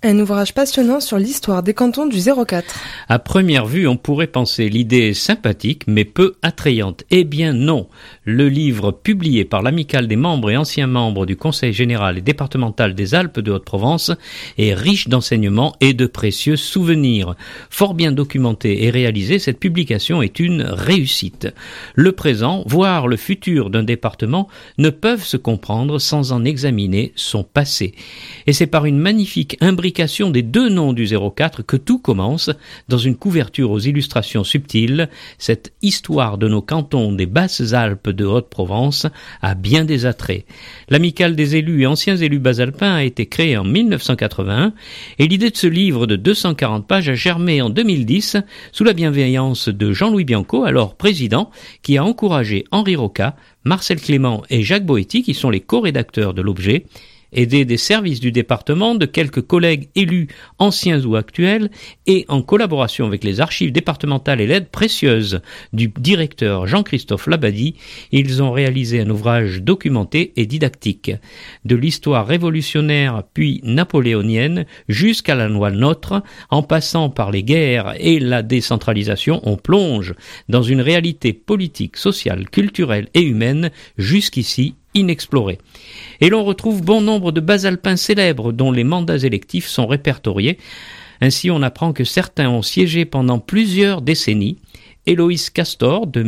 Un ouvrage passionnant sur l'histoire des cantons du 04. À première vue, on pourrait penser l'idée sympathique, mais peu attrayante. Eh bien non. Le livre publié par l'Amicale des membres et anciens membres du Conseil général et départemental des Alpes de Haute-Provence est riche d'enseignements et de précieux souvenirs. Fort bien documentée et réalisée, cette publication est une réussite. Le présent, voire le futur d'un département, ne peuvent se comprendre sans en examiner son passé. Et c'est par une magnifique imbrication des deux noms du 04 que tout commence, dans une couverture aux illustrations subtiles. Cette histoire de nos cantons des Basses-Alpes de Haute-Provence a bien des attraits. L'Amicale des élus et anciens élus basalpins a été créée en 1981 et l'idée de ce livre de 240 pages a germé en 2010 sous la bienveillance de Jean-Louis Bianco, alors président, qui a encouragé Henri Rocca, Marcel Clément et Jacques Boetti, qui sont les co-rédacteurs de l'objet, aidés des services du département, de quelques collègues élus anciens ou actuels, et en collaboration avec les archives départementales et l'aide précieuse du directeur Jean-Christophe Labadie, ils ont réalisé un ouvrage documenté et didactique. De l'histoire révolutionnaire puis napoléonienne jusqu'à la loi NOTRe, en passant par les guerres et la décentralisation, on plonge dans une réalité politique, sociale, culturelle et humaine jusqu'ici inexplorée. Et l'on retrouve bon nombre de basalpins célèbres dont les mandats électifs sont répertoriés. Ainsi, on apprend que certains ont siégé pendant plusieurs décennies. Héloïse Castor, de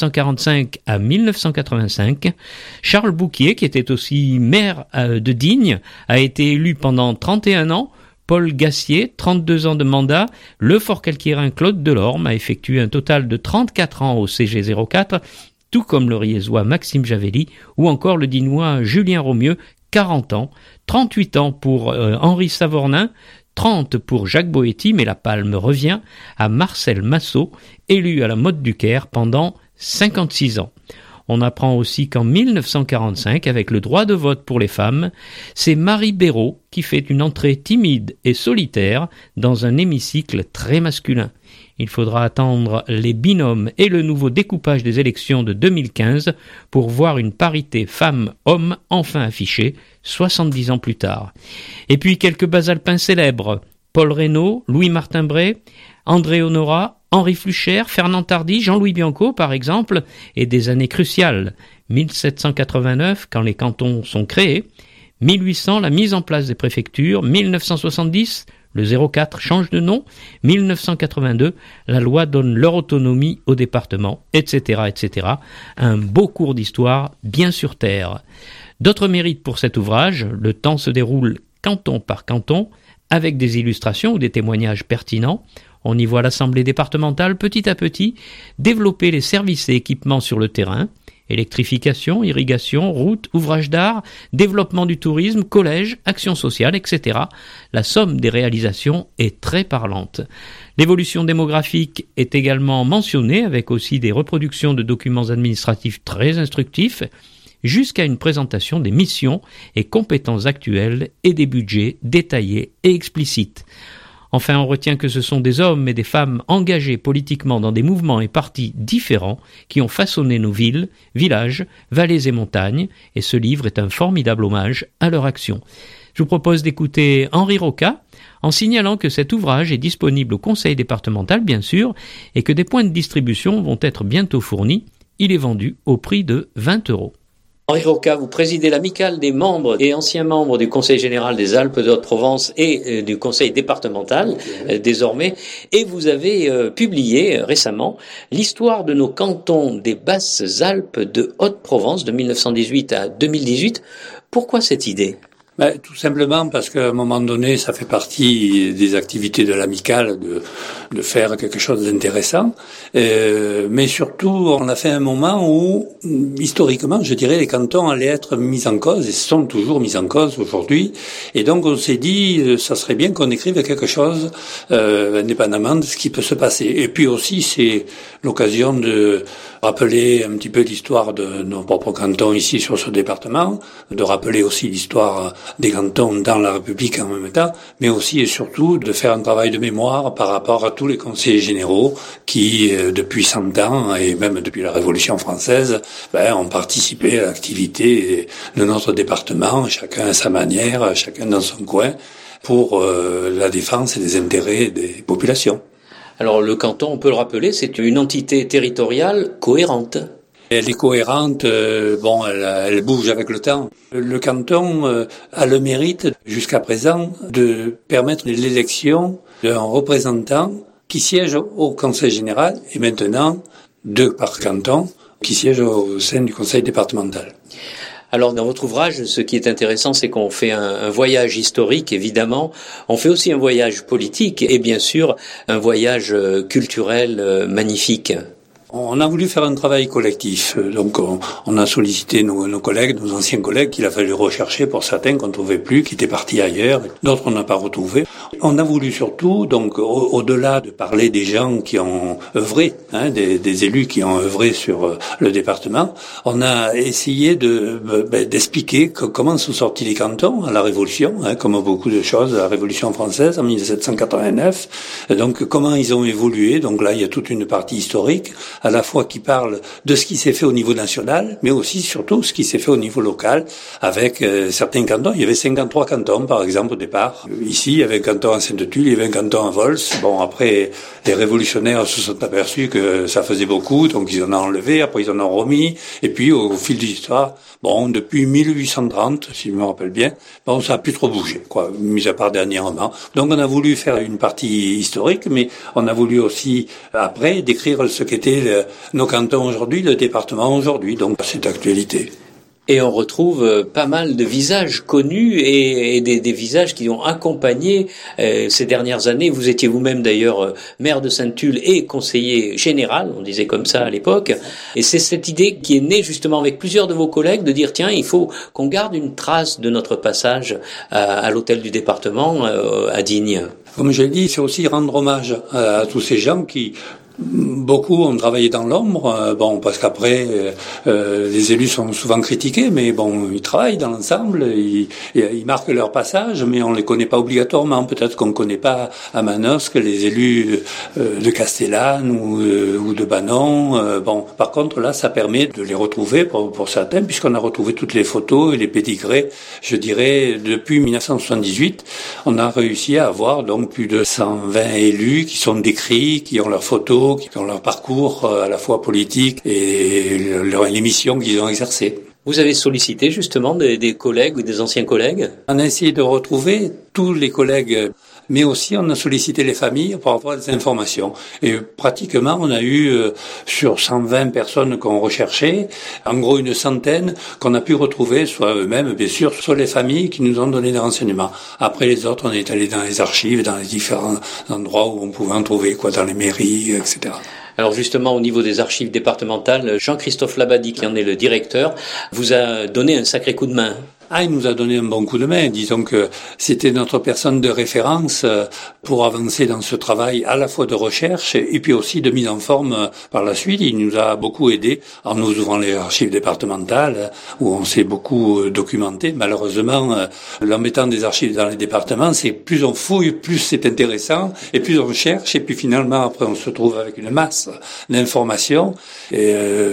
1945 à 1985. Charles Bouquier, qui était aussi maire de Digne, a été élu pendant 31 ans. Paul Gassier, 32 ans de mandat. Le Fort-Calquiérain Claude Delorme a effectué un total de 34 ans au CG04, tout comme le Riézois Maxime Javelli, ou encore le Dinois Julien Romieux, 40 ans, 38 ans pour Henri Savornin, 30 pour Jacques Boetti, mais la palme revient à Marcel Massot, élu à la Motte du Caire pendant 56 ans. On apprend aussi qu'en 1945, avec le droit de vote pour les femmes, c'est Marie Béraud qui fait une entrée timide et solitaire dans un hémicycle très masculin. Il faudra attendre les binômes et le nouveau découpage des élections de 2015 pour voir une parité femmes-hommes enfin affichée, 70 ans plus tard. Et puis quelques basalpins célèbres, Paul Reynaud, Louis-Martin Bray, André Honorat, Henri Fluchère, Fernand Tardy, Jean-Louis Bianco par exemple, et des années cruciales, 1789 quand les cantons sont créés, 1800 la mise en place des préfectures, 1970 le 04 change de nom, 1982, la loi donne leur autonomie au département, etc., etc. Un beau cours d'histoire bien sur terre. D'autres mérites pour cet ouvrage, le temps se déroule canton par canton, avec des illustrations ou des témoignages pertinents. On y voit l'Assemblée départementale petit à petit développer les services et équipements sur le terrain, électrification, irrigation, routes, ouvrages d'art, développement du tourisme, collèges, actions sociales, etc. La somme des réalisations est très parlante. L'évolution démographique est également mentionnée avec aussi des reproductions de documents administratifs très instructifs, jusqu'à une présentation des missions et compétences actuelles et des budgets détaillés et explicites. Enfin, on retient que ce sont des hommes et des femmes engagés politiquement dans des mouvements et partis différents qui ont façonné nos villes, villages, vallées et montagnes, et ce livre est un formidable hommage à leur action. Je vous propose d'écouter Henri Rocca, en signalant que cet ouvrage est disponible au conseil départemental, bien sûr, et que des points de distribution vont être bientôt fournis. Il est vendu au prix de 20 €. Henri Rocca, vous présidez l'Amicale des membres et anciens membres du Conseil général des Alpes de Haute-Provence et du Conseil départemental désormais, et vous avez publié récemment l'histoire de nos cantons des Basses-Alpes de Haute-Provence de 1918 à 2018. Pourquoi cette idée ? Tout simplement parce qu'à un moment donné, ça fait partie des activités de l'amicale de faire quelque chose d'intéressant. Mais surtout, on a fait un moment où, historiquement, je dirais, les cantons allaient être mis en cause et sont toujours mis en cause aujourd'hui. Et donc, on s'est dit, ça serait bien qu'on écrive quelque chose, indépendamment de ce qui peut se passer. Et puis aussi, c'est l'occasion de rappeler un petit peu l'histoire de nos propres cantons ici sur ce département, de rappeler aussi l'histoire des cantons dans la République en même temps, mais aussi et surtout de faire un travail de mémoire par rapport à tous les conseillers généraux qui, depuis 100 ans et même depuis la Révolution française, ont participé à l'activité de notre département, chacun à sa manière, chacun dans son coin. pour la défense des intérêts des populations. Alors le canton, on peut le rappeler, c'est une entité territoriale cohérente. Elle est cohérente, elle bouge avec le temps. Le canton a le mérite, jusqu'à présent, de permettre l'élection d'un représentant qui siège au Conseil général et maintenant 2 par canton qui siègent au sein du Conseil départemental. Alors dans votre ouvrage, ce qui est intéressant, c'est qu'on fait un voyage historique, évidemment. On fait aussi un voyage politique et bien sûr un voyage culturel magnifique. On a voulu faire un travail collectif, donc on a sollicité nos collègues, nos anciens collègues qu'il a fallu rechercher pour certains qu'on ne trouvait plus, qui étaient partis ailleurs, d'autres on n'a pas retrouvés. On a voulu surtout, donc au-delà de parler des gens qui ont œuvré, des élus qui ont œuvré sur le département, on a essayé d'expliquer comment sont sortis les cantons à la Révolution, comme beaucoup de choses, à la Révolution française en 1789, donc comment ils ont évolué, donc là il y a toute une partie historique, à la fois qui parle de ce qui s'est fait au niveau national, mais aussi surtout ce qui s'est fait au niveau local, avec certains cantons. Il y avait 53 cantons, par exemple, au départ. Ici, il y avait un canton à Sainte-Tulle, il y avait un canton à Vols. Bon, après, les révolutionnaires se sont aperçus que ça faisait beaucoup, donc ils en ont enlevé, après ils en ont remis, et puis au fil de l'histoire, depuis 1830, si je me rappelle bien, ça a plus trop bougé, mis à part dernièrement. Donc on a voulu faire une partie historique, mais on a voulu aussi, après, décrire ce qu'étaient nos cantons aujourd'hui, le département aujourd'hui, donc c'est d'actualité. Et on retrouve pas mal de visages connus et des visages qui ont accompagné ces dernières années. Vous étiez vous-même d'ailleurs maire de Sainte-Tulle et conseiller général, on disait comme ça à l'époque. Et c'est cette idée qui est née justement avec plusieurs de vos collègues de dire tiens, il faut qu'on garde une trace de notre passage à l'hôtel du département à Digne. Comme je l'ai dit, c'est aussi rendre hommage à tous ces gens qui... Beaucoup ont travaillé dans l'ombre, parce qu'après les élus sont souvent critiqués, mais ils travaillent dans l'ensemble, ils marquent leur passage, mais on les connaît pas obligatoirement. Peut-être qu'on ne connaît pas à Manosque les élus de Castellane ou de Banon. Par contre là, ça permet de les retrouver pour certains, puisqu'on a retrouvé toutes les photos et les pédigrés. Je dirais depuis 1978, on a réussi à avoir donc plus de 120 élus qui sont décrits, qui ont leurs photos, qui ont leur parcours à la fois politique et les missions qu'ils ont exercées. Vous avez sollicité justement des collègues ou des anciens collègues ? On a essayé de retrouver tous les collègues, mais aussi on a sollicité les familles pour avoir des informations. Et pratiquement, on a eu sur 120 personnes qu'on recherchait, en gros une centaine qu'on a pu retrouver, soit eux-mêmes, bien sûr, soit les familles qui nous ont donné des renseignements. Après les autres, on est allé dans les archives, dans les différents endroits où on pouvait en trouver, dans les mairies, etc. Alors justement, au niveau des archives départementales, Jean-Christophe Labadie, qui en est le directeur, vous a donné un sacré coup de main. Il nous a donné un bon coup de main. Disons que c'était notre personne de référence pour avancer dans ce travail à la fois de recherche et puis aussi de mise en forme par la suite. Il nous a beaucoup aidé en nous ouvrant les archives départementales où on s'est beaucoup documenté. Malheureusement, en mettant des archives dans les départements, c'est plus on fouille, plus c'est intéressant et plus on cherche et puis finalement après on se trouve avec une masse d'informations et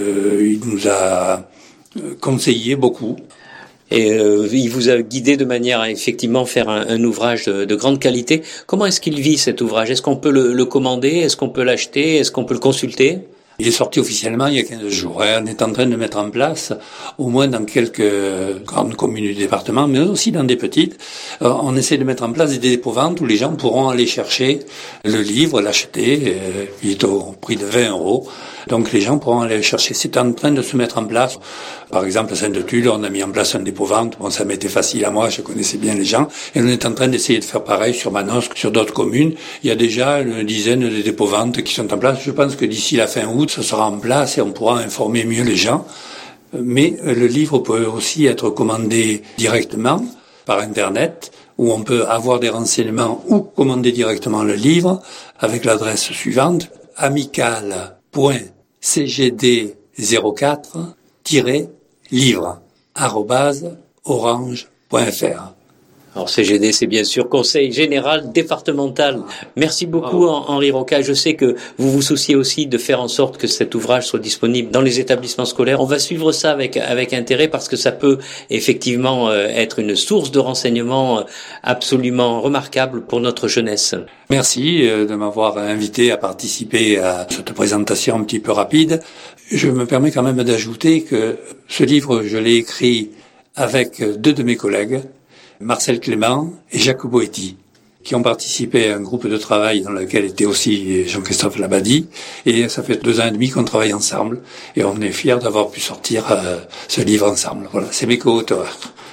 il nous a conseillé beaucoup. Et il vous a guidé de manière à effectivement faire un ouvrage de grande qualité. Comment est-ce qu'il vit cet ouvrage ? Est-ce qu'on peut le commander ? Est-ce qu'on peut l'acheter ? Est-ce qu'on peut le consulter ? Il est sorti officiellement il y a 15 jours. On est en train de mettre en place, au moins dans quelques grandes communes du département, mais aussi dans des petites, on essaie de mettre en place des dépôts-ventes où les gens pourront aller chercher le livre, l'acheter, il est au prix de 20 €. Donc les gens pourront aller le chercher. C'est en train de se mettre en place. Par exemple, à Sainte-Tulle, on a mis en place un dépôt-vente. Ça m'était facile à moi, je connaissais bien les gens. Et on est en train d'essayer de faire pareil sur Manosque, sur d'autres communes. Il y a déjà une dizaine de dépôts-ventes qui sont en place. Je pense que d'ici la fin août, ça sera en place et on pourra informer mieux les gens. Mais le livre peut aussi être commandé directement par Internet, où on peut avoir des renseignements ou commander directement le livre avec l'adresse suivante, amical.cgd04-livre@orange.fr. Alors CGD, c'est bien sûr Conseil Général Départemental. Merci beaucoup Henri Rocca. Je sais que vous vous souciez aussi de faire en sorte que cet ouvrage soit disponible dans les établissements scolaires. On va suivre ça avec intérêt parce que ça peut effectivement être une source de renseignements absolument remarquable pour notre jeunesse. Merci de m'avoir invité à participer à cette présentation un petit peu rapide. Je me permets quand même d'ajouter que ce livre, je l'ai écrit avec deux de mes collègues, Marcel Clément et Jacques Boetti, qui ont participé à un groupe de travail dans lequel était aussi Jean-Christophe Labadie. Et ça fait 2 ans et demi qu'on travaille ensemble. Et on est fiers d'avoir pu sortir ce livre ensemble. Voilà, c'est mes co-auteurs.